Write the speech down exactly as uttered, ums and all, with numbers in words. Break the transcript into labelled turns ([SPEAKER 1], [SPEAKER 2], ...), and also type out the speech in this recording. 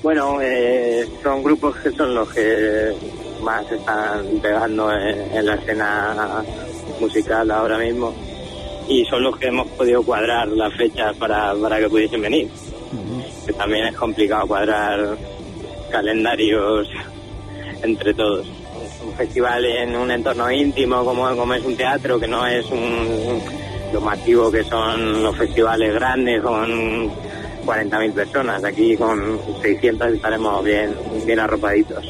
[SPEAKER 1] Bueno, eh, son grupos que son los que más están pegando en, en la escena musical ahora mismo y son los que hemos podido cuadrar las fechas para, para que pudiesen venir. Uh-huh. Que también es complicado cuadrar calendarios entre todos. Un festival en un entorno íntimo como, como es un teatro, que no es un, lo masivo que son los festivales grandes con cuarenta mil personas. Aquí con seiscientas estaremos bien, bien arropaditos.